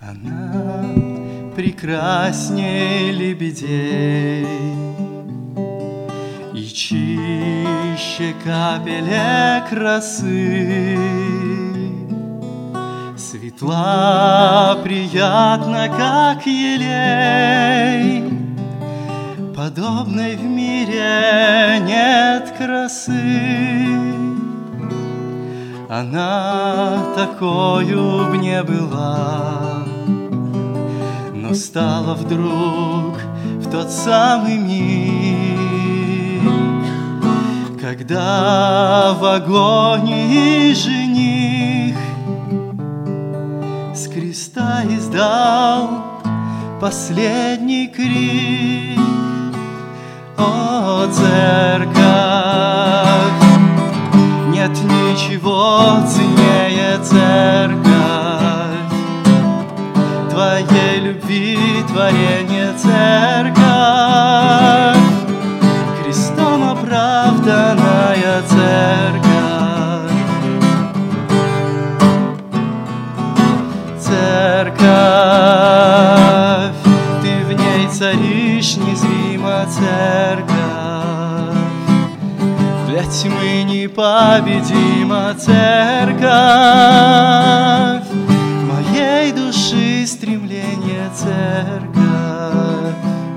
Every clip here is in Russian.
Она прекрасней лебедей и чище капелек росы, светла, приятна, как елей. Подобной в мире нет красы. Она такою б не была, но стала вдруг в тот самый миг, когда в агонии жених с креста издал последний крик. О, церковь, нет ничего ценнее, церковь, твоей любви творение, церковь, крестом оправданная церковь. Церковь, ты в ней царишь незримо, церковь, для тьмы непобедима, церковь, моей души стремление, церковь.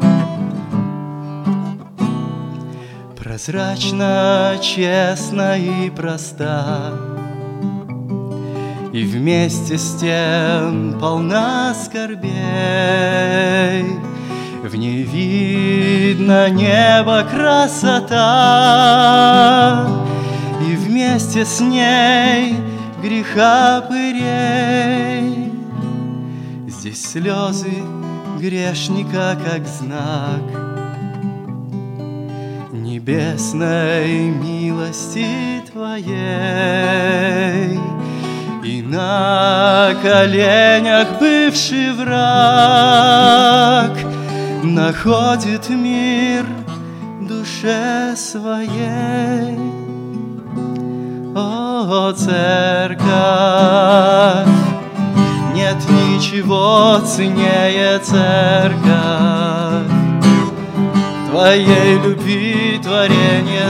Прозрачна, честна и проста, и вместе с тем полна скорбей. В ней видно небо, красота, и вместе с ней греха пырей. Здесь слезы грешника, как знак небесной милости твоей. И на коленях бывший враг находит мир душе своей. О, церковь, нет ничего ценнее, церковь, твоей любви творение,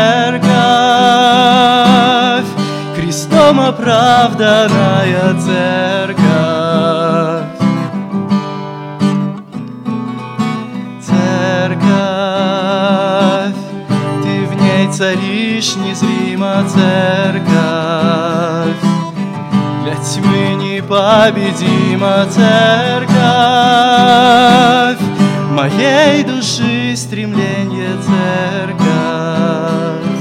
церковь, крестом оправданная церковь. Церковь, ты в ней царишь незримо, церковь, для тьмы непобедима, церковь, моей души стремление, церковь.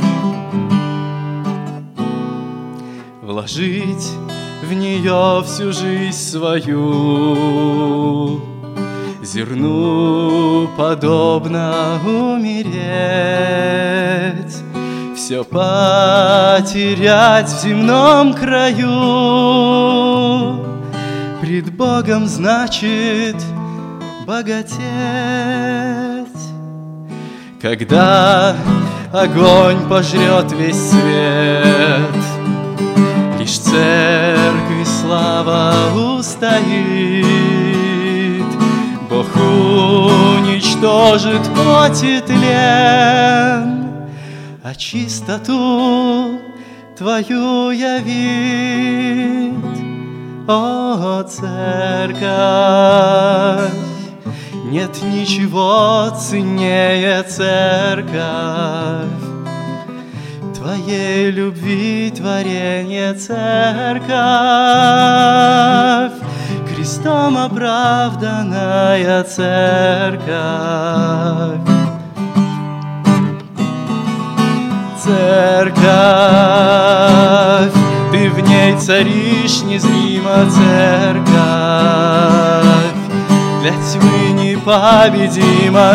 Вложить в нее всю жизнь свою, зерну подобно умереть, все потерять в земном краю, пред Богом значит богатеть. Когда огонь пожрет весь свет, лишь церкви слава устоит. Бог уничтожит плоть и тлен, а чистоту твою явит. О, церковь, нет ничего ценнее, церковь, твоей любви творение, церковь, крестом оправданная церковь. Церковь, ты в ней царишь незримо, церковь, для тьмы непобедима,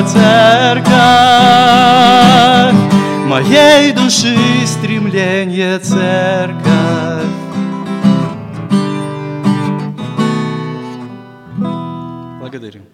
церковь, моей души стремление, церковь. Благодарю.